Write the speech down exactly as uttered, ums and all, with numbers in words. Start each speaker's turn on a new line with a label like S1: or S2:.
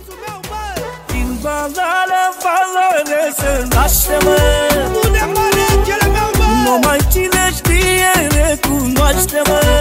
S1: Din banală valoare se naște, mă. Numai cine știe recunoaște, mă.